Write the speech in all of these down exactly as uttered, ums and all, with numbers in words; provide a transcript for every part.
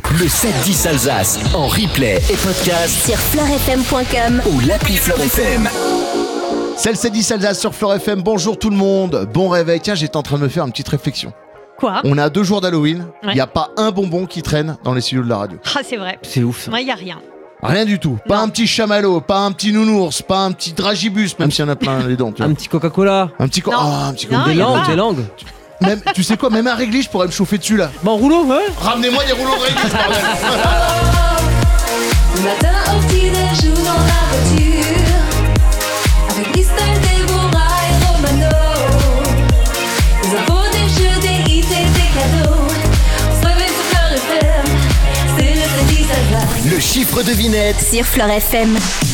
Le sept dix Alsace en replay et podcast sur fleur f m point com ou l'appli Fleur F M. C'est le sept dix Alsace sur Fleur F M. Bonjour tout le monde, bon réveil. Tiens, j'étais en train de me faire une petite réflexion. Quoi ? On est à deux jours d'Halloween, il Ouais. n'y a pas un bonbon qui traîne dans les studios de la radio. Ah, c'est vrai. C'est ouf ça. Moi, il n'y a rien. Rien du tout. Pas Non. un petit chamallow, pas un petit nounours, pas un petit dragibus, même s'il y en a plein les dents. Tu vois. Un petit Coca-Cola. Un petit co- Non. Ah, un petit co- Non, Des y a langues, pas. des langues. Même, tu sais quoi, même un réglisse, je pourrais me chauffer dessus là. Bon, rouleau, ouais. Ramenez-moi des rouleaux de réglisse, bordel. Le matin au petit-déj ou dans la voiture, avec Christelle, Déborah et Romano. Des infos, des jeux, des hits et des cadeaux. On se réveille sur Fleur F M, c'est le sept dix Alsace. Le chiffre devinette sur fleur f m.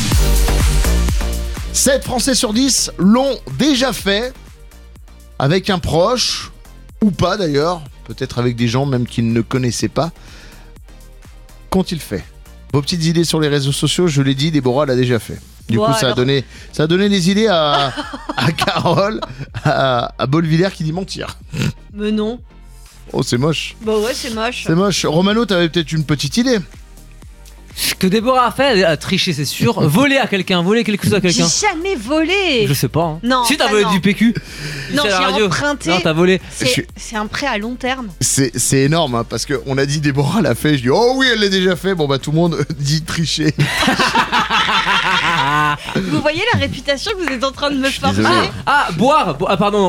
sept Français sur dix l'ont déjà fait avec un proche, ou pas d'ailleurs, peut-être avec des gens même qu'ils ne connaissaient pas. Qu'ont-ils fait ? Vos petites idées sur les réseaux sociaux, je l'ai dit, Déborah l'a déjà fait. Du Bon, coup, ça a, alors. donné, ça a donné des idées à, à Carole, à, à Bolvillers qui dit mentir. Mais non. Oh, c'est moche. Bah ouais, c'est moche. C'est moche. Romano, t'avais peut-être une petite idée. Ce que Déborah a fait, elle a triché, c'est sûr. Voler à quelqu'un, voler quelque chose à J'ai quelqu'un. jamais volé. Je sais pas. Hein. Non, Si t'as ça, volé non. du P Q. Non, c'est à la j'ai radio. emprunté. Non, t'as volé. Je suis- C'est c'est un prêt à long terme. C'est, c'est énorme, hein, parce qu'on a dit Déborah l'a fait. Je dis, oh oui, elle l'a déjà fait. Bon, bah, tout le monde dit tricher. Vous voyez la réputation que vous êtes en train de me forger. désolé. Ah, boire. bo- Ah, pardon.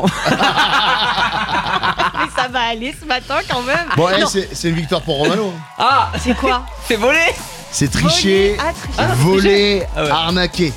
Mais ça va aller ce matin quand même. Bon, eh, Non, c'est, c'est une victoire pour Romano. hein. Ah, c'est quoi ? c'est volé. C'est tricher, Voler, ah, tricher. voler, Ah ouais. arnaquer.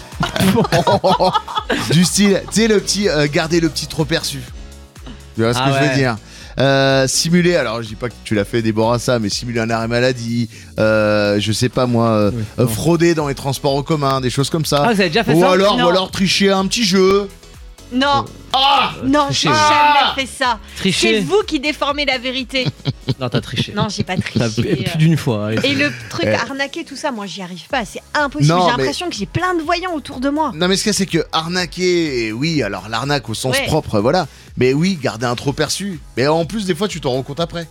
Du style, tu sais, le petit, euh, garder le petit trop perçu. Tu vois ce Ah que je ouais. veux dire. Euh, simuler, alors je dis pas que tu l'as fait Déborah ça, mais simuler un arrêt maladie, euh, je sais pas moi, euh, Oui, euh, non. frauder dans les transports en commun, des choses comme ça. Ah, vous avez déjà fait ou ça alors, Non. ou alors tricher à un petit jeu. Non, Ah non, j'ai tricher. jamais fait ça. Tricher. C'est vous qui déformez la vérité. Non, t'as triché. Non, j'ai pas T'as triché. plus d'une fois. allez. Et le truc Eh. arnaquer, tout ça, moi j'y arrive pas, c'est impossible. Non, J'ai mais- l'impression que j'ai plein de voyants autour de moi. Non mais ce qu'il y a, c'est que arnaquer, oui, alors l'arnaque au sens Ouais. propre, voilà. Mais oui, garder un trop perçu. Mais en plus, des fois, tu t'en rends compte après.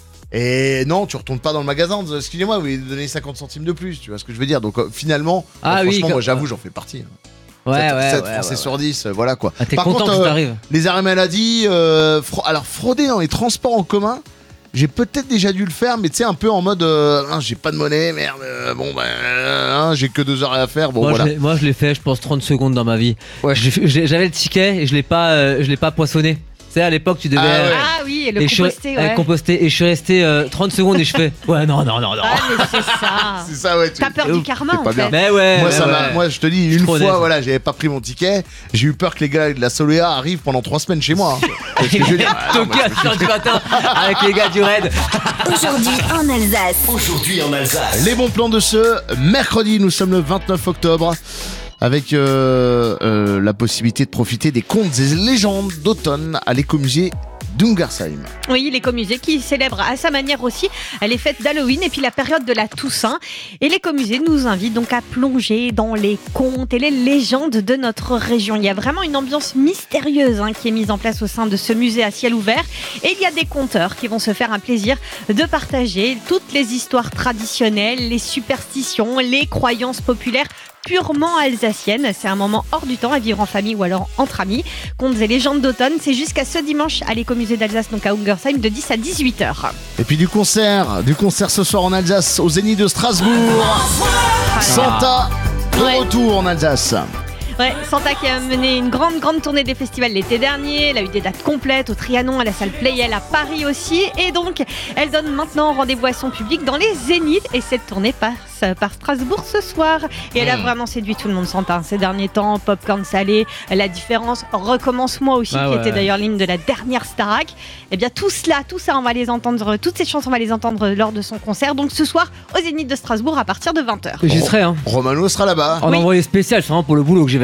Et non, tu retournes pas dans le magasin en disant, excusez-moi, vous voulez donner cinquante centimes de plus, tu vois ce que je veux dire. Donc euh, finalement, Ah euh, oui, franchement, comme- moi j'avoue, j'en fais partie. Ouais, sept, ouais, sept ouais, Français ouais, sur ouais. dix, euh, voilà quoi. Ah, t'es Par content contre, que euh, t'arrives. les arrêts maladie, euh, fra- alors frauder dans les transports en commun, j'ai peut-être déjà dû le faire, mais tu sais, un peu en mode, euh, hein, j'ai pas de monnaie, merde, euh, bon ben, euh, hein, j'ai que deux heures à faire, bon moi, voilà. je l'ai, moi, je l'ai fait, je pense, trente secondes dans ma vie. Ouais. Je l'ai fait- je l'ai- j'avais le ticket et je l'ai pas, euh, je l'ai pas poissonné. Tu sais, à l'époque, tu devais. Ah ouais. euh, Ah oui, et le et je suis- composté, euh, ouais. composté, et je suis resté euh, trente secondes et je fais ouais non non non non. Ah, mais c'est ça. C'est ça, ouais. tu- T'as peur C'est du ouf, karma c'est en pas bien. fait. Mais ouais. Moi, mais ça ouais. m'a- moi, je te dis, Je suis une trop fois, honnête. voilà, j'avais pas pris mon ticket. J'ai eu peur que les gars de la Soléa arrivent pendant trois semaines chez moi. hein. Parce que je veux dire, ah, non, moi, Toqué à six heures du matin avec les gars du raid. Aujourd'hui en Alsace. aujourd'hui en Alsace. les bons plans de ce mercredi, nous sommes le vingt-neuf octobre. Avec euh, euh, la possibilité de profiter des contes et légendes d'automne à l'écomusée d'Ungersheim. Oui, l'écomusée qui célèbre à sa manière aussi les fêtes d'Halloween et puis la période de la Toussaint. Et l'écomusée nous invite donc à plonger dans les contes et les légendes de notre région. Il y a vraiment une ambiance mystérieuse hein, qui est mise en place au sein de ce musée à ciel ouvert. Et il y a des conteurs qui vont se faire un plaisir de partager toutes les histoires traditionnelles, les superstitions, les croyances populaires purement alsacienne. C'est un moment hors du temps à vivre en famille ou alors entre amis. Contes et légendes d'automne, c'est jusqu'à ce dimanche à l'écomusée d'Alsace, donc à Ungersheim, de dix à dix-huit heures. Et puis du concert, du concert ce soir en Alsace, au Zénith de Strasbourg. Santa, de Ouais. retour en Alsace. Ouais, Santa qui a mené une grande, grande tournée des festivals l'été dernier. Elle a eu des dates complètes au Trianon, à la salle Playel, à Paris aussi. Et donc, elle donne maintenant rendez-vous à son public dans les Zéniths. Et cette tournée passe par Strasbourg ce soir. Et elle a vraiment séduit tout le monde, Santa, ces derniers temps. Popcorn salé, La Différence, Recommence-moi aussi, Ah qui ouais, était ouais. d'ailleurs l'hymne de la dernière Starac. Et bien, tout cela, tout ça, on va les entendre, toutes ces chansons, on va les entendre lors de son concert. Donc, ce soir, au Zénith de Strasbourg, à partir de vingt heures. J'y serai hein. Romano sera là-bas. En Oui. envoyé spécial, c'est vraiment pour le boulot que j'y vais.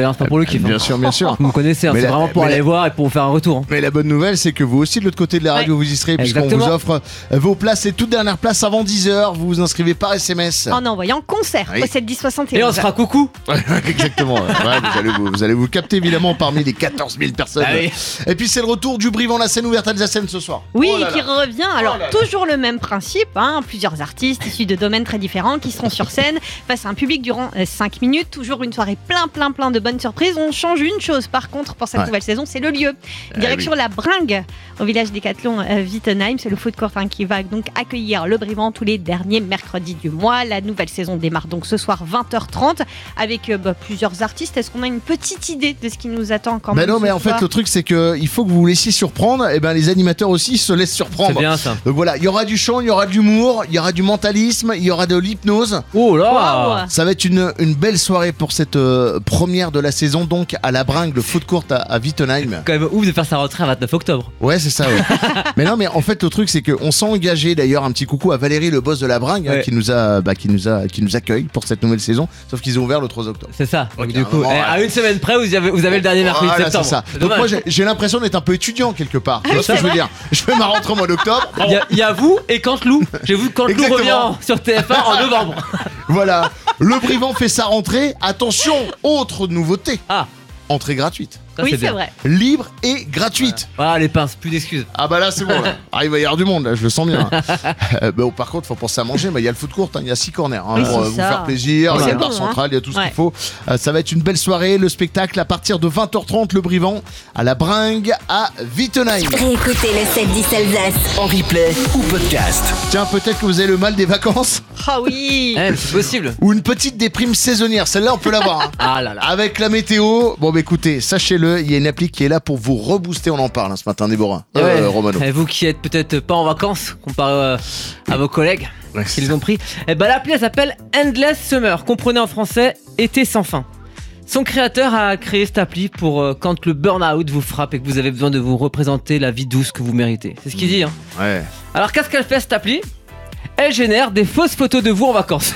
hein, c'est pas pour le kiff. Bien hein. sûr, bien sûr. Vous me connaissez, hein, Mais c'est la- vraiment pour mais aller la- voir et pour vous faire un retour. hein. Mais la bonne nouvelle, c'est que vous aussi de l'autre côté de la radio, vous y serez, puisqu'on Exactement. vous offre euh, vos places, les toutes dernières places avant dix heures. Vous vous inscrivez par S M S. En envoyant concert Oui. au sept dix soixante et Et on onze. se fera coucou. Exactement. ouais. Ouais, vous, allez vous, vous allez vous capter évidemment parmi les quatorze mille personnes. Ah oui. Et puis c'est le retour du Brivant, la scène ouverte alsacienne ce soir. Oui, Oh là qui là. revient. Alors, Oh là là. toujours le même principe, hein, plusieurs artistes issus de domaines très différents qui seront sur scène face à un public durant cinq minutes. Toujours une soirée plein, plein, plein de bonnes surprises. On change une chose, par contre, pour cette Ouais. nouvelle saison, c'est le lieu. Direction la Bringue, au village Décathlon euh, Wittenheim. C'est le food court hein, qui va donc accueillir le Brivant tous les derniers mercredis du mois. La nouvelle saison démarre donc ce soir vingt heures trente avec euh, bah, plusieurs artistes. Est-ce qu'on a une petite idée de ce qui nous attend quand Ben même non, mais ce en fait, soir le truc, c'est que il faut que vous vous laissiez surprendre. Et ben, les animateurs aussi se laissent C'est surprendre. bien ça. Donc voilà, il y aura du chant, il y aura de l'humour, il y aura du mentalisme, il y aura de l'hypnose. Oh là. Waouh. Ça va être une, une belle soirée pour cette euh, première de la saison, donc à la Bringue, le foot court à, à Wittenheim. Quand même ouf de faire sa rentrée à vingt-neuf octobre. Ouais, c'est ça, ouais. Mais non, mais en fait, le truc, c'est qu'on s'est engagé. D'ailleurs, un petit coucou à Valérie, le boss de la Bringue, hein, Ouais. qui, nous a, bah, qui, nous a, qui nous accueille pour cette nouvelle saison. Sauf qu'ils ont ouvert le trois octobre. C'est ça. Donc Ok, du à un coup, moment, eh, ouais. à une semaine près, vous avez, vous avez le dernier mercredi de Voilà, c'est septembre. ça. C'est Donc dommage. moi, j'ai- j'ai l'impression d'être un peu étudiant quelque part. Tu vois ce que c'est je veux vrai. dire? Je fais ma rentrée au mois d'octobre. Il y, a- il y a vous et Canteloup. J'ai vu Canteloup Exactement. revient sur T F un en novembre. Voilà. Le Brivant fait sa rentrée. Attention, autre nouveauté. Ah, Entrée gratuite. ça, Oui, c'est bien. vrai. Libre et gratuite. Voilà les pinces, plus d'excuses. Ah bah là c'est bon là. Ah, il va y avoir du monde là, je le sens bien. Euh, bon, par contre faut penser à manger, mais il y a le foot court, hein, il y a six corners hein, Oui, pour c'est euh, vous ça. faire plaisir, il y a C'est le bar bon, central, il y a tout ce Ouais. qu'il faut. Euh, ça va être une belle soirée, le spectacle à partir de vingt heures trente, le Brivant à la Bringue à Wittenheim. Réécoutez le sept dix Alsace. En replay ou podcast. Tiens, peut-être que vous avez le mal des vacances Ah oui. Eh, mais c'est possible. ou une petite déprime saisonnière, celle-là on peut l'avoir. hein. Ah là là. Avec la météo, bon bah écoutez, sachez-le, il y a une appli qui est là pour vous rebooster, on en parle hein, ce matin Déborah, Eh euh, ouais. Romano. Et vous qui êtes peut-être pas en vacances, comparé euh, à vos collègues Ouais, qui les ont pris, eh ben l'appli elle s'appelle Endless Summer, comprenez en français été sans fin. Son créateur a créé cette appli pour euh, quand le burn-out vous frappe et que vous avez besoin de vous représenter la vie douce que vous méritez. C'est ce qu'il dit. Hein. Ouais. Alors qu'est-ce qu'elle fait cette appli? Elle génère des fausses photos de vous en vacances.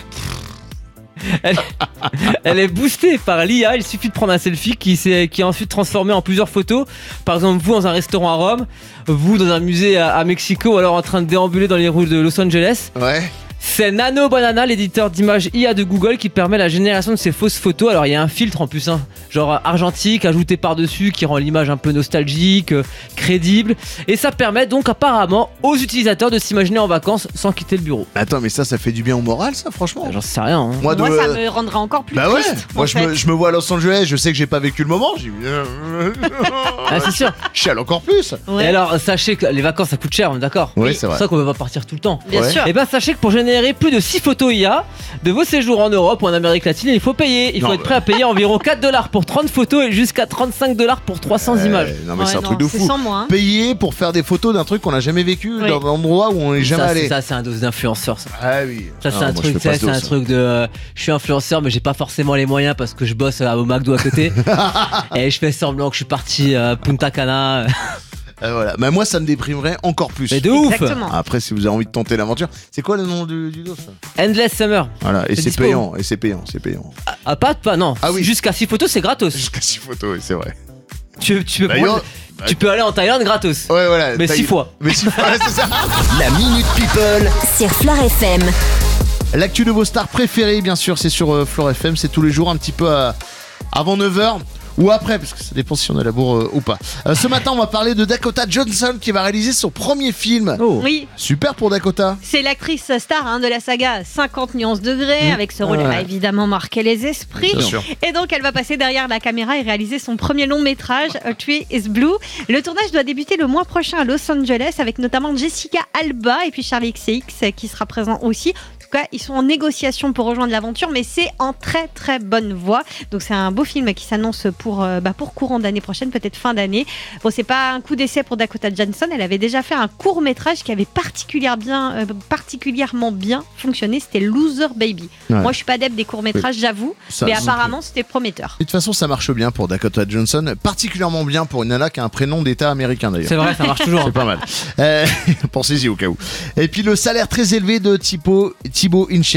Elle, elle est boostée par l'I A, il suffit de prendre un selfie qui, s'est- qui est ensuite transformé en plusieurs photos. Par exemple, vous dans un restaurant à Rome, vous dans un musée à, à Mexico ou alors en train de déambuler dans les rues de Los Angeles. Ouais. C'est Nano Banana, l'éditeur d'images I A de Google, qui permet la génération de ces fausses photos. Alors il y a un filtre en plus, hein, genre euh, argentique, ajouté par-dessus, qui rend l'image un peu nostalgique, euh, crédible. Et ça permet donc apparemment aux utilisateurs de s'imaginer en vacances sans quitter le bureau. Attends, mais ça, ça fait du bien au moral, ça, franchement. J'en sais rien. Hein. Moi, de- Moi, ça me rendra encore plus Bah ouais, triste. moi en je fait. me, je me vois à Los Angeles, je sais que j'ai pas vécu le moment, j'ai Ah, c'est sûr. je chiale encore plus. Ouais. Et alors, sachez que les vacances ça coûte cher, on est d'accord? Oui, c'est C'est pour vrai. ça qu'on ne peut pas partir tout le temps. Bien Ouais. sûr. Et ben sachez que pour générer plus de six photos I A de vos séjours en Europe ou en Amérique latine, il faut payer. Il faut Non, être mais- prêt à payer environ quatre dollars pour trente photos et jusqu'à trente-cinq dollars pour trois cents images. Euh, non mais Ouais, c'est un non, truc de c'est fou. sans moi. hein. Payer pour faire des photos d'un truc qu'on n'a jamais vécu, Oui. dans un endroit où on n'est jamais ça, c'est- allé. ça, c'est un dos d'influenceur. Ça, Ah oui. ça Non, c'est un moi, je truc, fais ça, pas ce c'est dos, un ça. truc de. euh, je suis influenceur, mais j'ai pas forcément les moyens parce que je bosse euh, au McDo à côté. Et je fais semblant que je suis parti à Punta Cana. Euh, voilà. Mais moi ça me déprimerait encore plus. Mais de ouf! Exactement. Après si vous avez envie de tenter l'aventure, c'est quoi le nom du, du dos ça? Endless Summer. Voilà, et C'est c'est dispo. payant, et c'est payant, c'est payant. Ah, pas, pas, non. Ah oui. Jusqu'à six photos, c'est gratos. Jusqu'à six photos, oui, c'est vrai. Tu, tu peux D'ailleurs, prendre- tu peux aller en Thaïlande gratos. ouais voilà. Mais t'as- six fois. Mais six fois, ouais, c'est ça. La Minute People. Sur Flore F M. L'actu de vos stars préférées, bien sûr, c'est sur euh, Flore F M, c'est tous les jours un petit peu à- avant neuf heures. Ou après, parce que ça dépend si on a la bourre euh, ou pas. Euh, ce matin, on va parler de Dakota Johnson qui va réaliser son premier film. Oh. Oui, Super pour Dakota. c'est l'actrice star hein, de la saga cinquante nuances degrés. Mmh. Avec ce rôle, elle Ouais. a évidemment marqué les esprits. Bien sûr. Et donc, elle va passer derrière la caméra et réaliser son premier long métrage, A Tree is Blue. Le tournage doit débuter le mois prochain à Los Angeles avec notamment Jessica Alba et puis Charlie X C X qui sera présent aussi. En tout cas, ils sont en négociation pour rejoindre l'aventure, mais c'est en très très bonne voie. Donc c'est un beau film qui s'annonce pour, euh, bah, pour courant d'année prochaine, peut-être fin d'année. Bon, c'est pas un coup d'essai pour Dakota Johnson. Elle avait déjà fait un court métrage qui avait particulièrement bien, euh, particulièrement bien fonctionné. C'était Loser Baby. Ouais. Moi, je suis pas adepte des courts métrages, j'avoue, Ça, mais ça- apparemment c'était prometteur. Et de toute façon, ça marche bien pour Dakota Johnson, particulièrement bien pour une nana qui a un prénom d'État américain d'ailleurs. C'est vrai, ça marche toujours. C'est pas mal. Euh, pensez-y au cas où. Et puis le salaire très élevé de Thibaut, Thibaut InShape.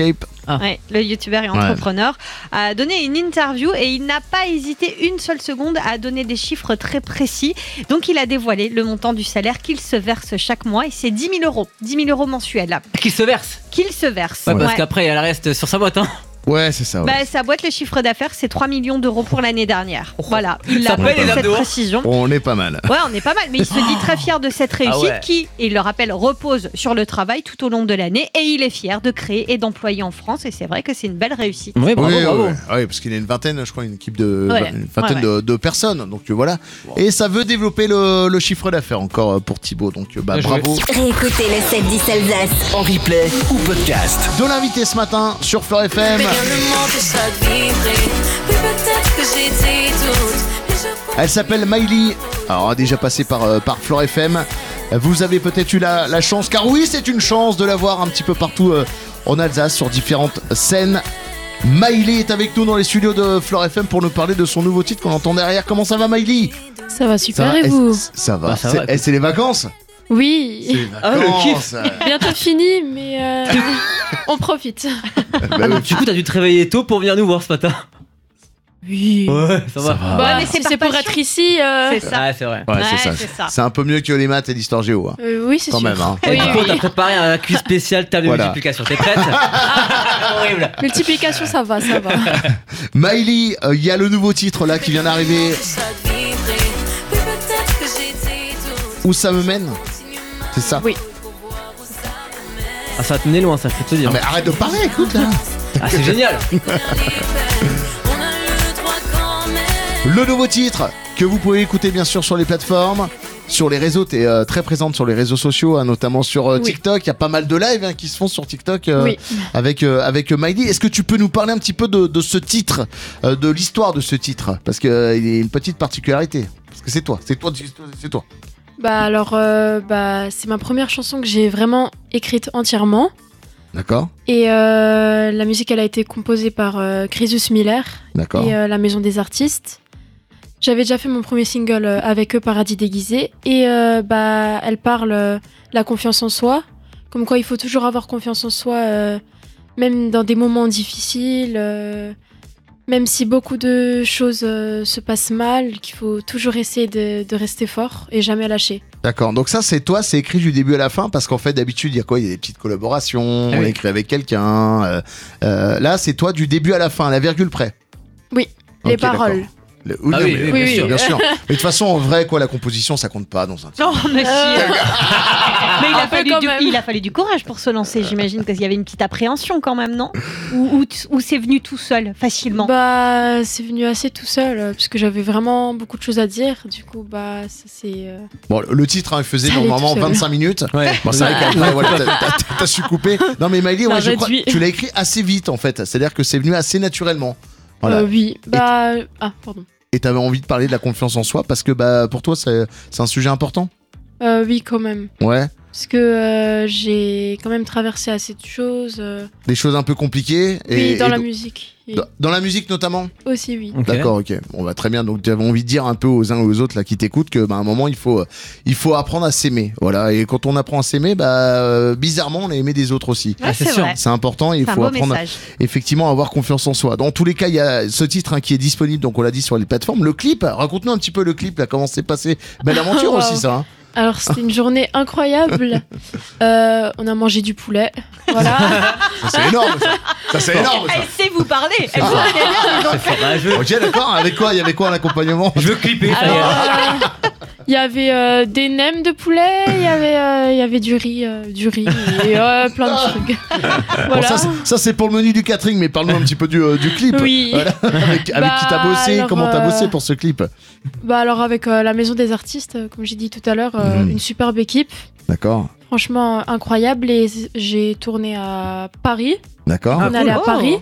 Ah. Ouais, le youtubeur et entrepreneur, a donné une interview et il n'a pas hésité une seule seconde à donner des chiffres très précis. Donc il a dévoilé le montant du salaire qu'il se verse chaque mois et c'est dix mille euros. dix mille euros mensuels. Qu'il se verse. Qu'il se verse. Ouais, parce Ouais. qu'après, elle reste sur sa boîte. Hein. Ouais, c'est ça. Ouais. Bah, sa boîte, le chiffre d'affaires, c'est trois millions d'euros pour l'année dernière. Voilà, il Ça a paye les donné dames cette dehors. précision. On est pas mal. Ouais, on est pas mal, mais il se dit très fier de cette réussite Ah ouais. qui, et il le rappelle, repose sur le travail tout au long de l'année et il est fier de créer et d'employer en France et c'est vrai que c'est une belle réussite. Oui, bravo, oui, bravo. ouais, ouais. Ouais, parce qu'il y a une vingtaine, je crois, une équipe de Ouais. une vingtaine Ouais, De, de personnes. Donc euh, voilà. Et ça veut développer le, le chiffre d'affaires encore euh, pour Thibaut. Donc euh, bah, Bien joué. bravo. Réécoutez le sept dix Alsace. En replay ou podcast. De l'invité ce matin sur Fleur F M. Rien ne m'empêche de vibrer. Oui, peut-être que j'ai des doutes, mais je Elle s'appelle Maïli. Alors, elle a déjà passé par, euh, par Fleur F M. Vous avez peut-être eu la, la chance, car oui, c'est une chance de la voir un petit peu partout euh, en Alsace, sur différentes scènes. Maïli est avec nous dans les studios de Fleur F M pour nous parler de son nouveau titre qu'on entend derrière. Comment ça va, Maïli? Ça va super va et vous? Est-ce- Ça va. Bah, ça C'est- va, écoute. eh, c'est les vacances? C'est Oui, les Ah, le vacances. bientôt fini, mais euh, on profite. Bah Ah, oui. donc, du coup, t'as dû te réveiller tôt pour venir nous voir ce matin. Oui. Ouais, ça va. va. Bah, Ouais, mais c'est si par c'est pour passion. être ici, euh, C'est ça. Ouais, c'est vrai. Ouais, c'est Ouais, ça. c'est ça. C'est un peu mieux que les maths et l'histoire géo. hein. euh, oui, c'est Quand sûr. même. Hein. Et Oui, du coup, oui. on t'a préparé un quiz spécial table de Voilà. multiplication. T'es prête? Horrible. Multiplication, ça va, ça va. Maïli, il y a le nouveau titre là qui vient d'arriver. m'empêche de vibrer. Oui, peut-être que j'ai des doutes. Où ça me mène? C'est ça? Oui. Ah, ça va te mener loin, ça, je peux te dire. Non, mais arrête de parler, écoute là. Ah, c'est génial. On a le droit quand même. Le nouveau titre que vous pouvez écouter bien sûr sur les plateformes, sur les réseaux. T'es euh, très présente sur les réseaux sociaux, hein, notamment sur euh, Oui. TikTok. Il y a pas mal de lives hein, qui se font sur TikTok euh, Oui. avec euh, avec euh, Maïli. Est-ce que tu peux nous parler un petit peu de, de ce titre, euh, de l'histoire de ce titre, parce que euh, il y a une petite particularité. Parce que c'est toi, c'est toi, c'est toi. Bah alors, euh, bah c'est ma première chanson que j'ai vraiment écrite entièrement. D'accord, Et euh, la musique, elle a été composée par euh, Crésus Miller d'accord. et euh, la Maison des Artistes. J'avais déjà fait mon premier single euh, avec eux, Paradis déguisé, et euh, bah elle parle euh, de la confiance en soi, comme quoi il faut toujours avoir confiance en soi, euh, même dans des moments difficiles, euh, même si beaucoup de choses euh, se passent mal, qu'il faut toujours essayer de, de rester fort et jamais lâcher. D'accord, donc ça c'est toi, c'est écrit du début à la fin, parce qu'en fait d'habitude il y a quoi? Il y a des petites collaborations, Ah on oui. écrit avec quelqu'un. euh, euh, là c'est toi du début à la fin, à la virgule près. Oui, les Ok, paroles. d'accord. Le- oui, Ah non, oui, mais- oui, bien bien, sûr, sûr. bien sûr. Mais de toute façon, en vrai, quoi, la composition, ça compte pas dans un titre. Non, mais si. Euh, Mais il Un a, peu fallu quand du, même. il a fallu du courage pour se lancer, j'imagine, parce qu'il y avait une petite appréhension quand même, non? Ou, ou, ou c'est venu tout seul, facilement? Bah, c'est venu assez tout seul, euh, parce que j'avais vraiment beaucoup de choses à dire. Du coup, bah, ça c'est. euh, Bon, le titre, hein, il faisait Ça allait normalement tout seul. vingt-cinq minutes. Ouais. Bon, c'est vrai qu'après, voilà, t'as- t'as t'as su couper. Non, mais Maïli, ouais, Ça je crois, réduit. tu l'as écrit assez vite, en fait. C'est-à-dire que c'est venu assez naturellement. Voilà. euh, oui, bah. Ah, pardon. Et t'avais envie de parler de la confiance en soi, parce que bah, pour toi, c'est c'est un sujet important. Euh, oui, quand même. Ouais. Parce que euh, j'ai quand même traversé assez de choses. euh, Des choses un peu compliquées. Et, oui, dans et la do- musique. Et dans- Dans la musique, notamment. aussi, oui. Ok. D'accord, ok. On va très bien. Donc, tu avais envie de dire un peu aux uns et aux autres là qui t'écoutent que, bah, à un moment, il faut, euh, il faut apprendre à s'aimer. Voilà. Et quand on apprend à s'aimer, bah, euh, bizarrement, on a aimé des autres aussi. Ouais, c'est c'est sûr. vrai. C'est important et il C'est un faut beau apprendre message. effectivement à avoir confiance en soi. Dans tous les cas, il y a ce titre hein, qui est disponible, donc on l'a dit sur les plateformes. Le clip, raconte-nous un petit peu le clip, là, comment s'est passé. Belle aventure Wow. aussi, ça. hein. Alors, c'était une journée incroyable. Euh, on a mangé du poulet. Voilà. Ça, c'est énorme, ça. Ça, c'est énorme, ça. Elle sait vous parler. Elle Ah. vous connaît bien, dis donc. C'est fort. Ah, je, veux, Ok, d'accord. Avec quoi? Il y avait quoi en accompagnement? je veux clipper. ça y est. Alors, euh, il y avait euh, des nems de poulet, il y avait, euh, il y avait du riz, euh, du riz et euh, plein de trucs. Bon, Voilà. ça, c'est- ça, c'est pour le menu du catering, mais parle-nous un petit peu du, euh, du clip. Oui. Voilà. Avec, avec Bah, qui t'as bossé? alors, Comment t'as euh, bossé pour ce clip? Bah alors avec euh, la Maison des Artistes, euh, comme j'ai dit tout à l'heure, euh, Mhm. une superbe équipe, D'accord. franchement euh, incroyable. Et j'ai tourné à Paris, D'accord. Ah, on est allé à cool. Paris,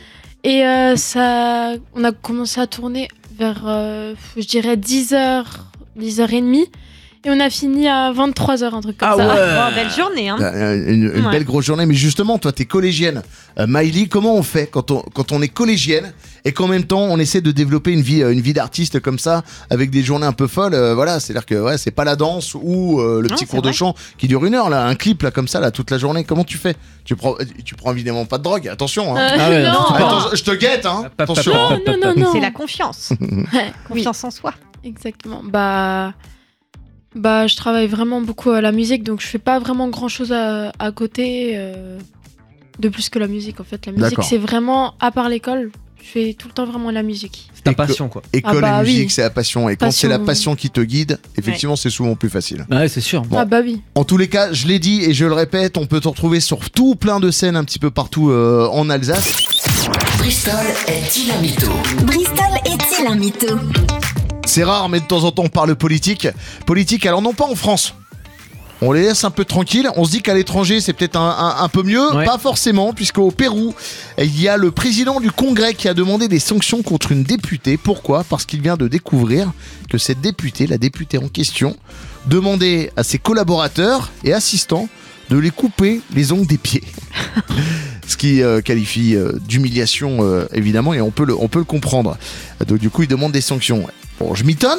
et euh, ça, on a commencé à tourner vers, euh, je dirais dix heures, dix heures trente. Et on a fini à vingt-trois heures, un truc comme Ah ça. ouais. Oh, belle journée, hein. Euh, Une, une Ouais. belle grosse journée, mais justement, toi, t'es collégienne. Euh, Miley, comment on fait quand on, quand on est collégienne et qu'en même temps on essaie de développer une vie, euh, une vie d'artiste comme ça, avec des journées un peu folles, euh, voilà, c'est-à-dire que ouais, c'est pas la danse ou euh, le Non, petit c'est cours de vrai. chant qui dure une heure, là, un clip là comme ça, là, toute la journée. Comment tu fais? Tu prends, tu prends évidemment pas de drogue, attention. Hein. Euh, Ah ouais, non, non, Attends, je je te guette, hein. Pas- pas- Attention. pas- hein. non, non, non, non. C'est la confiance. Ouais, oui, Confiance en soi. exactement. Bah, bah, je travaille vraiment beaucoup à la musique, donc je fais pas vraiment grand chose à, à côté euh, de plus que la musique. En fait, la musique, D'accord. c'est vraiment à part l'école. Je fais tout le temps vraiment la musique. C'est ta Et que- passion, quoi. École Ah bah et musique, oui. c'est la passion. Et quand c'est Passion. la passion qui te guide, effectivement, c'est souvent plus facile. Ouais, c'est sûr. Bon. Ah bah oui. En tous les cas, je l'ai dit et je le répète, on peut te retrouver sur tout plein de scènes un petit peu partout euh, en Alsace. Bristol est-il un mytho? Bristol est-il un mytho? C'est rare, mais de temps en temps, on parle politique. Politique, alors non pas en France. On les laisse un peu tranquilles. On se dit qu'à l'étranger, c'est peut-être un, un- un peu mieux. Ouais. Pas forcément, puisqu'au Pérou, il y a le président du Congrès qui a demandé des sanctions contre une députée. Pourquoi? Parce qu'il vient de découvrir que cette députée, la députée en question, demandait à ses collaborateurs et assistants de les couper les ongles des pieds. Ce qui euh, qualifie euh, d'humiliation, euh, évidemment, et on peut, le, on peut le comprendre. Donc du coup, il demande des sanctions. Bon, je m'étonne.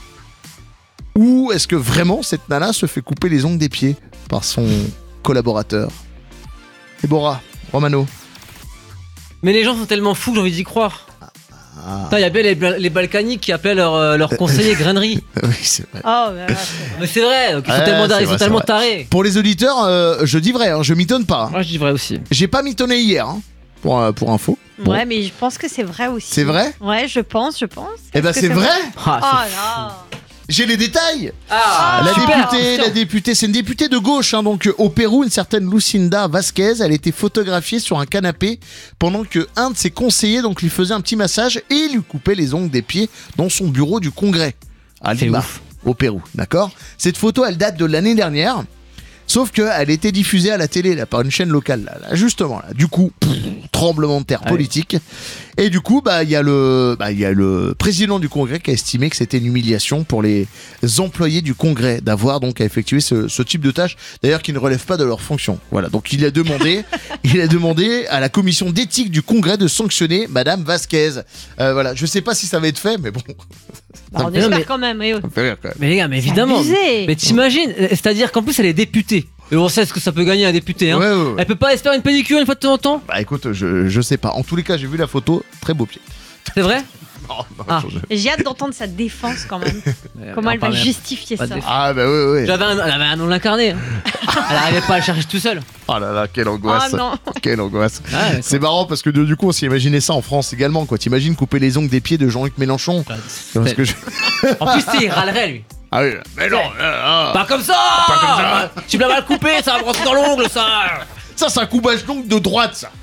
Ou est-ce que vraiment cette nana se fait couper les ongles des pieds par son collaborateur? Déborah, Romano. Mais les gens sont tellement fous que j'ai envie d'y croire. Ah, Putain, il y a bien les, les Balkaniques qui appelaient leur, euh, leur conseiller grainerie. oui, c'est vrai. Oh, bah, ouais. Mais c'est vrai, donc ils sont Ouais, tellement, c'est dar- ils vrai, sont c'est tellement vrai. tarés. Pour les auditeurs, euh, je dis vrai, hein, je m'étonne pas. hein. Moi, je dis vrai aussi. J'ai pas mitonné hier, hein, pour, euh, pour info. Bon. Ouais, mais je pense que c'est vrai aussi. C'est vrai? Ouais, je pense, je pense. Eh ben Est-ce que c'est vrai. Ah, Oh c'est- là. J'ai les détails. Ah, La super. députée, la députée, c'est une députée de gauche, hein, donc euh, au Pérou, une certaine Lucinda Vasquez, elle était photographiée sur un canapé pendant que un de ses conseillers donc lui faisait un petit massage et lui coupait les ongles des pieds dans son bureau du Congrès à C'est Lima, ouf. au Pérou, d'accord? Cette photo, elle date de l'année dernière. Sauf qu'elle était diffusée à la télé là, par une chaîne locale, là, là, justement. Là. Du coup, pff, tremblement de terre Ah oui. politique. Et du coup, bah, il y a le, bah, il y a le président du Congrès qui a estimé que c'était une humiliation pour les employés du Congrès d'avoir donc à effectuer ce, ce type de tâches, d'ailleurs qui ne relèvent pas de leur fonction. Voilà. Donc il a demandé, il a demandé à la commission d'éthique du Congrès de sanctionner Madame Vasquez. Euh, voilà. Je sais pas si ça va être fait, mais bon. Bah, on Mais non, espère mais- quand même. eh oh. Ça me fait rire, quand même. Mais les gars, mais évidemment. abusé. Mais t'imagines, euh, c'est-à-dire qu'en plus elle est députée. Et on sait ce que ça peut gagner un député. Hein. Ouais, ouais, ouais. Elle peut pas espérer une pédicure une fois de temps en temps. Bah écoute, je, je sais pas. En tous les cas, j'ai vu la photo, très beau pied. C'est vrai? Oh, non, Ah. je- Et J'ai hâte d'entendre sa défense quand même. Comment Non, elle pas va même. justifier Pas ça. de défense. Ah bah oui, oui. J'avais un, elle avait un nom l'incarné. hein. Elle arrivait pas à le chercher tout seul. Oh là là, quelle Oh angoisse. non. Quelle angoisse. Ah, C'est marrant parce que de- du coup, on s'est imaginé ça en France également. Quoi. T'imagines couper les ongles des pieds de Jean-Luc Mélenchon? Tu vois ce que je- En plus, tu sais, il râlerait lui. Ah oui, mais non, euh, ah. Pas comme ça. Pas comme ça. Tu me l'as mal coupé, ça va me rentrer dans l'ongle, ça. Ça, c'est un coupage d'ongle de droite, ça.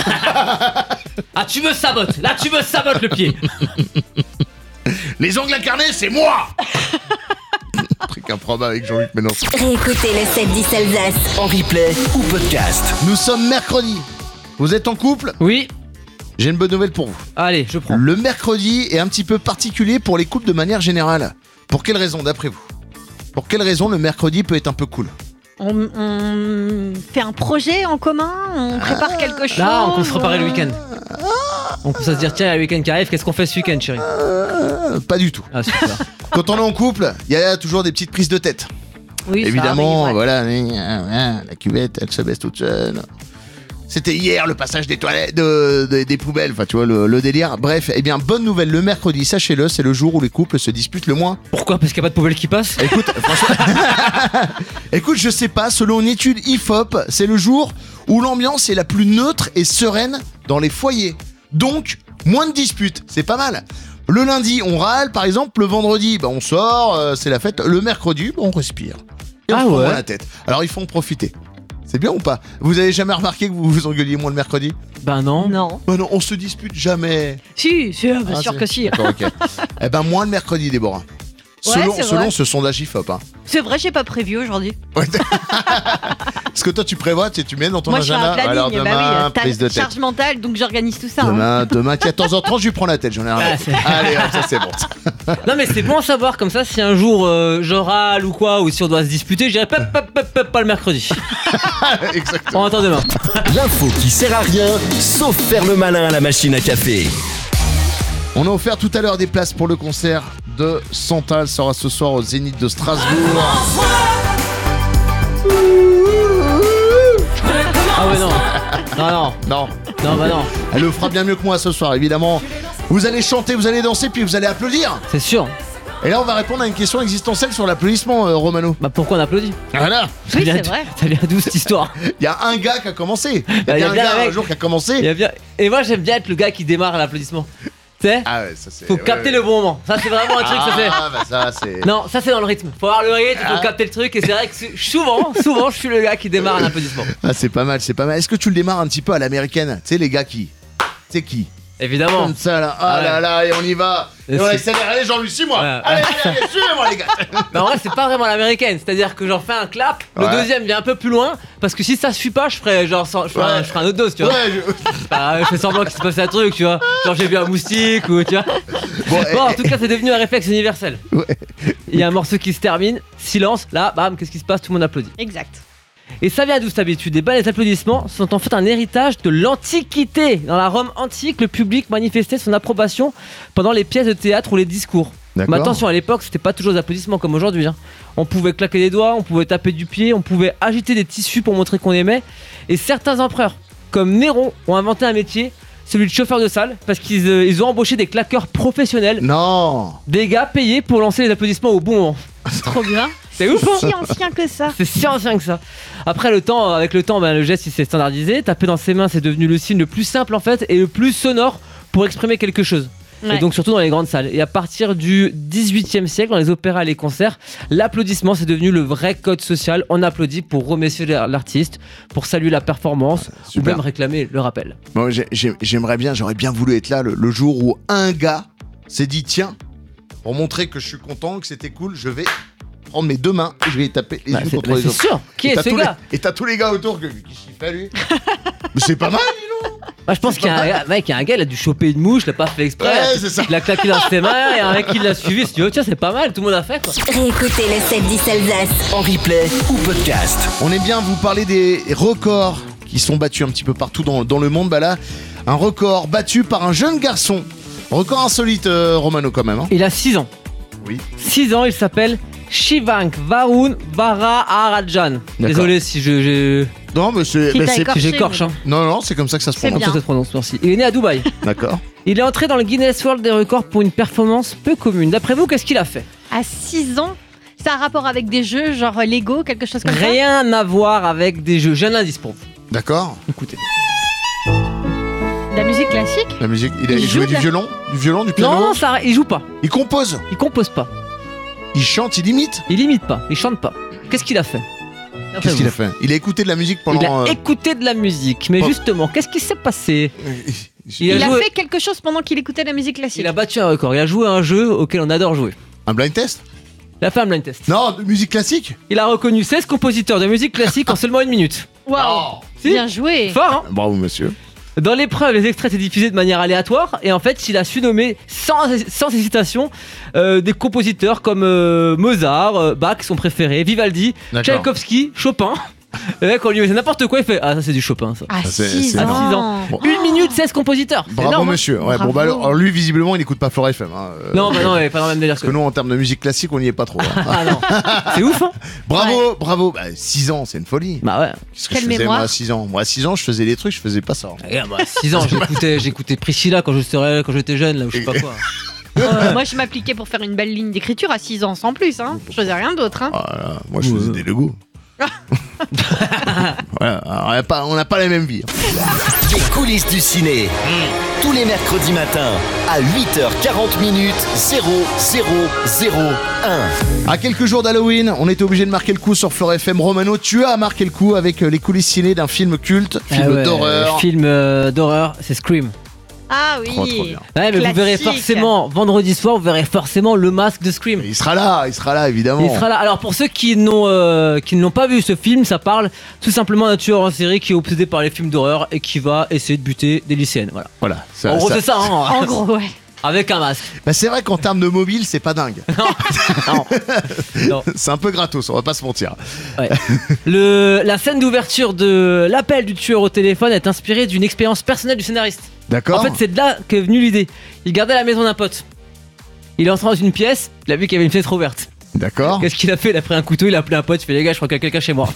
Ah, tu me sabotes. Là, tu me sabotes le pied. Les ongles incarnés, c'est moi. Truc improbable avec Jean-Luc Mélenchon. Réécoutez le sept dix Alsace. En replay ou podcast. Nous sommes mercredi. Vous êtes en couple? Oui. J'ai une bonne nouvelle pour vous. Allez, je prends. Le mercredi est un petit peu particulier pour les couples de manière générale. Pour quelle raison, d'après vous? Pour quelle raison le mercredi peut être un peu cool? On, on fait un projet en commun, on prépare quelque chose. Là, on peut se préparer le euh, week-end. On peut se dire, tiens, il y a le week-end qui arrive, qu'est-ce qu'on fait ce week-end, chérie? Euh, Pas du tout. Ah, super. Quand on est en couple, il y a toujours des petites prises de tête. Oui, ça Évidemment, arrive, ouais. voilà, la cuvette, elle se baisse toute seule. C'était hier le passage des toilettes, de- de- des poubelles, enfin tu vois le, le délire. Bref, eh bien bonne nouvelle, le mercredi, sachez-le, c'est le jour où les couples se disputent le moins. Pourquoi? Parce qu'il n'y a pas de poubelle qui passe? Écoute, franchement, écoute, je sais pas, selon une étude I F O P, c'est le jour où l'ambiance est la plus neutre et sereine dans les foyers. Donc, moins de disputes, c'est pas mal. Le lundi, on râle, par exemple, le vendredi, bah, on sort, euh, c'est la fête. Le mercredi, bah, on respire. Et on Ah se prend ouais. moins la tête. Alors, il faut en profiter. C'est bien ou pas? Vous avez jamais remarqué que vous vous engueuliez moins le mercredi? Ben non. Non. Bah non, on se dispute jamais. Si, si, bien Ah, sûr c'est- que si. D'accord, ok. Eh ben, moins le mercredi, Déborah. Ouais, Selon, c'est selon vrai. ce sondage I F O P. Hein. C'est vrai, j'ai pas prévu aujourd'hui. Ouais. Parce que toi, tu prévois, tu, tu mets dans ton Moi, je fais agenda. un planning. Alors bah demain, oui, t'as prise de tête. charge mentale, donc j'organise tout ça. hein. Demain, demain, quatorze heures trente, je lui prends la tête. J'en ai rien. à Ah, foutre. Allez, hop, ça c'est bon. Non mais c'est bon à savoir comme ça si un jour euh, je râle ou quoi ou si on doit se disputer, je dirais pop pop pop pop pas le mercredi. Exactement. On attend demain. L'info qui sert à rien, sauf faire le malin à la machine à café. On a offert tout à l'heure des places pour le concert de Santal. Sera ce soir au Zénith de Strasbourg. Ah ouais non. Non non. Non, Non bah non. elle le fera bien mieux que moi ce soir, évidemment. Vous allez chanter, vous allez danser, puis vous allez applaudir. C'est sûr. Et là, on va répondre à une question existentielle sur l'applaudissement, euh, Romano. Bah pourquoi on applaudit? Voilà. Ça Oui, vient c'est d'où- vrai. Ça vient d'où cette histoire? Il y a un gars qui a commencé. Il y Bah, a il y a bien un bien gars un un mec. jour qui a Il commencé. y a bien... Et moi j'aime bien être le gars qui démarre l'applaudissement. Tu sais? Ah ouais, ça c'est. Faut ouais, capter ouais. le bon moment. Ça c'est vraiment un truc ça fait. Ah bah ça c'est. Non, ça c'est dans le rythme. Faut avoir le rythme, faut Ah. capter le truc et c'est vrai que c'est- souvent, souvent je suis le gars qui démarre un applaudissement. Ah c'est pas mal, c'est pas mal. Est-ce que tu le démarres un petit peu à l'américaine? Tu sais les gars qui. Tu sais qui? Évidemment. Comme ça là. Ah Ouais. là là, et on y va. Et Et on c'est- accélère. Allez Jean-Luc, suis-moi. Ouais. Allez, allez, allez, suivez-moi les gars. Mais en vrai, c'est pas vraiment l'américaine. C'est-à-dire que j'en fais un clap, le Ouais. deuxième vient un peu plus loin. Parce que si ça suffit pas, je ferais genre je ferais, un, Ouais. je ferais un autre dose, tu vois. Ouais, je- Bah, je fais semblant qu'il se passe un truc, tu vois. Genre j'ai vu un moustique ou tu vois. Bon, Bon, en eh, tout cas, c'est devenu un réflexe universel. Ouais. Il y a un morceau qui se termine, silence, là, bam, qu'est-ce qui se passe? Tout le monde applaudit. Exact. Et ça vient d'où cette habitude? Et bah, les applaudissements sont en fait un héritage de l'Antiquité. Dans la Rome antique, le public manifestait son approbation pendant les pièces de théâtre ou les discours. D'accord. Mais attention, à l'époque, c'était pas toujours des applaudissements comme aujourd'hui. hein. On pouvait claquer des doigts, on pouvait taper du pied, on pouvait agiter des tissus pour montrer qu'on aimait. Et certains empereurs, comme Néron, ont inventé un métier, celui de chauffeur de salle, parce qu'ils euh, ils ont embauché des claqueurs professionnels, Non. des gars payés pour lancer les applaudissements au bon moment. Trop bien. C'est ouf, hein? Si ancien que ça. C'est si ancien que ça. Après le temps, avec le temps, ben, le geste il s'est standardisé. Taper dans ses mains, c'est devenu le signe le plus simple en fait et le plus sonore pour exprimer quelque chose. Ouais. Et donc surtout dans les grandes salles. Et à partir du dix-huitième siècle, dans les opéras et les concerts, l'applaudissement c'est devenu le vrai code social. On applaudit pour remercier l'artiste, pour saluer la performance ou super. même réclamer le rappel. Bon, j'ai- j'ai- j'aimerais bien, j'aurais bien voulu être là le, le jour où un gars s'est dit tiens, pour montrer que je suis content, que c'était cool, je vais prendre mes deux mains et je vais les taper les Bah, unes c'est contre bah, les c'est autres. sûr. Qui Et est t'as ce tous les- gars? Et t'as tous les gars autour que, qui s'y fait lui. Mais c'est pas mal, dis donc. Bah, je pense qu'il y a un gars, mec, il y a un gars, il a dû choper une mouche, il l'a pas fait exprès. Ouais, c'est ça. Il a claqué dans ses mains et un mec qui l'a suivi. Si tu veux, tiens, c'est pas mal, tout le monde a fait quoi. Réécoutez le sept dix Alsace. En replay ou podcast. On aime bien vous parler des records qui sont battus un petit peu partout dans, dans le monde. Bah là, un record battu par un jeune garçon. Record insolite, euh, Romano, quand même. Hein. Il a six ans. Oui. six ans, il s'appelle Shivank Varun Varaharajan. D'accord. Désolé si je, je- Non, mais c'est. Qui bah, t'a c'est- écorché, j'écorche. Hein. Non, non, c'est comme ça que ça se C'est prononce. Comme ça, ça se prononce, merci. Il est né à Dubaï. D'accord. Il est entré dans le Guinness World des records pour une performance peu commune. D'après vous, qu'est-ce qu'il a fait? À six ans, ça a un rapport avec des jeux genre Lego, quelque chose comme ça. Rien à voir avec des jeux. J'ai un indice pour vous. D'accord. Écoutez. De la musique classique. La musique. Il a Il joué joue du de la- violon, du violon, du piano. Non, ça, il joue pas. Il compose. Il compose pas. Il chante, il imite. Il imite pas. Il chante pas. Qu'est-ce qu'il a fait? D'après Qu'est-ce qu'il a vous. fait? Il a écouté de la musique Il a pendant. euh, écouté de la musique. Mais Oh. justement, qu'est-ce qui s'est passé? Il a Il a joué- fait quelque chose pendant qu'il écoutait la musique classique. Il a battu un record. Il a joué à un jeu auquel on adore jouer. Un blind test? Il a fait un blind test. Non, de musique classique? Il a reconnu seize compositeurs de musique classique en seulement une minute. Waouh. Si. Bien joué. Fort, hein? Bravo, monsieur. Dans l'épreuve, les extraits étaient diffusés de manière aléatoire et en fait, il a su nommer sans, sans hésitation euh, des compositeurs comme euh, Mozart, euh, Bach, son préféré, Vivaldi, D'accord. Tchaïkovski, Chopin. Le mec, on lui dit n'importe quoi, il fait ah ça c'est du Chopin ça. À Ça, c'est- six c'est ans. énorme. six ans. Bon. Une minute, seize compositeurs. C'est Bravo, énorme, hein. monsieur. Ouais, Bravo. bon, bah alors, alors, lui, visiblement, il n'écoute pas Flore F M. Hein. Euh, Non, bah non, il est pas dans le même délire Parce que que nous, en termes de musique classique, on n'y est pas trop. hein. Ah non, c'est ouf hein. Bravo, bravo. Bah, six ans, c'est une folie. Bah ouais. Qu'est-ce que Quelle je faisais, mémoire. moi, à six ans? Moi, à six ans, je faisais des trucs, je faisais pas ça. Regarde, moi, à six ans, j'écoutais, j'écoutais Priscilla quand je serais, quand j'étais jeune là, ou je sais pas quoi. Euh, moi, je m'appliquais pour faire une belle ligne d'écriture à six ans sans plus. Hein. Je faisais rien d'autre. Hein. Ah, là, moi, je faisais Ouais. des Lego. Voilà, alors, on n'a pas, on n'a pas la même vie. Les coulisses du ciné. Tous les mercredis matins à huit heures quarante minutes, zéro zéro zéro un. À quelques jours d'Halloween, on était obligé de marquer le coup sur Flore F M. Romano, tu as marqué le coup avec euh, les coulisses ciné d'un film culte, film Ah ouais, d'horreur. Film euh, d'horreur, c'est Scream. Ah oui. Trop, trop bien. Ouais, mais vous verrez Classique. forcément, vendredi soir, vous verrez forcément le masque de Scream. Il sera là, il sera là évidemment. Il sera là. Alors pour ceux qui n'ont euh, qui ne l'ont pas vu, ce film, ça parle tout simplement d'un tueur en série qui est obsédé par les films d'horreur et qui va essayer de buter des lycéennes. Voilà. Voilà. ça- En gros, ça- c'est ça. Hein. En gros, ouais. Avec un masque. Bah, c'est vrai qu'en termes de mobile, c'est pas dingue. Non. Non. C'est un peu gratos, on va pas se mentir. Ouais. Le, la scène d'ouverture de l'appel du tueur au téléphone est inspirée d'une expérience personnelle du scénariste. D'accord. En fait, c'est de là qu'est venue l'idée. Il gardait la maison d'un pote. Il est entré dans une pièce, il a vu qu'il y avait une fenêtre ouverte. D'accord. Qu'est-ce qu'il a fait? Il a pris un couteau, il a appelé un pote, il fait les gars, je crois qu'il y a quelqu'un chez moi.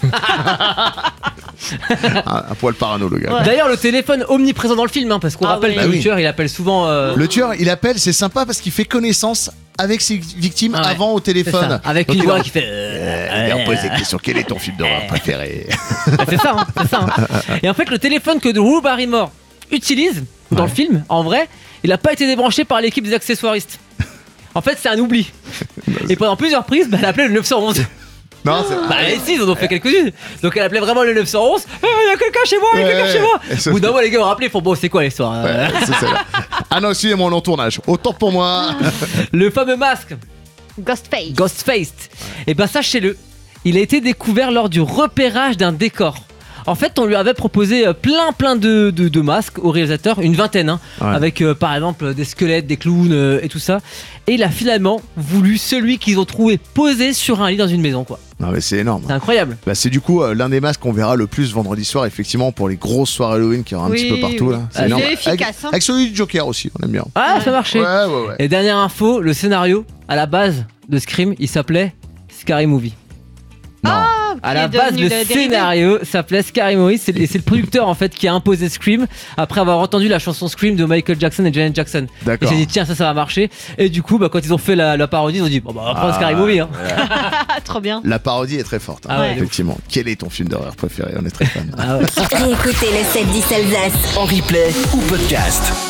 un, un poil parano, le gars. Ouais. D'ailleurs, le téléphone omniprésent dans le film, hein, parce qu'on Ah rappelle oui. que Bah le oui. tueur, il appelle souvent. euh, Le tueur, il appelle, c'est sympa parce qu'il fait connaissance avec ses victimes Ah ouais. avant au c'est téléphone. ça, avec Donc, une il voix leur- qui fait. Euh, il leur pose des questions. Quel est ton film d'horreur préféré? Bah, c'est ça, hein, c'est ça. hein. Et en fait, le téléphone que Drew Barrymore utilise dans le film, en vrai, il n'a pas été débranché par l'équipe des accessoiristes. En fait, c'est un oubli. Et pendant plusieurs prises, bah, elle appelait le neuf cent onze. Non, c'est. Bah, et si, ils en ont fait quelques-unes. Donc elle appelait vraiment le neuf cent onze. Eh, Il y a quelqu'un chez moi, il y a Ouais, quelqu'un ouais. chez moi. Et ça- Au bout d'un moment, les gars ont rappelé, ils font bon, c'est quoi l'histoire euh, Ouais, c'est celle-là. Ah non, excusez-moi, on est en tournage. Autant pour moi. Le fameux masque, Ghostface. Ghostface. Et ben sachez-le, il a été découvert lors du repérage d'un décor. En fait, on lui avait proposé euh, plein plein de, de, de masques au réalisateur, une vingtaine, hein, Ouais. avec euh, par exemple des squelettes, des clowns euh, et tout ça. Et il a finalement voulu celui qu'ils ont trouvé posé sur un lit dans une maison, quoi. Non, mais c'est énorme. C'est incroyable. Bah, c'est du coup euh, l'un des masques qu'on verra le plus vendredi soir, effectivement, pour les grosses soirées Halloween qu'il y aura un Oui, petit peu partout. oui. Là. Ah, énorme. il est efficace, Avec, hein. avec celui du Joker aussi, on aime bien. Ah, Ouais. ça marchait. Ouais, ouais, ouais. Et dernière info, le scénario, à la base de Scream, il s'appelait Scary Movie. Non. À Qui la est base, devenu le le dérivé. scénario s'appelait Scary Movie. C'est et c'est le producteur en fait qui a imposé Scream après avoir entendu la chanson Scream de Michael Jackson et Janet Jackson. Il D'accord. s'est dit tiens ça ça va marcher. Et du coup bah, quand ils ont fait la, la parodie ils ont dit bon bah on va prendre Ah, Scary Movie. Hein. Ah, trop bien. La parodie est très forte, hein, Ah ouais, effectivement. Quel est ton film d'horreur préféré? On est très fan. Ah ouais. Réécoutez le sept dix Alsace. En replay ou podcast.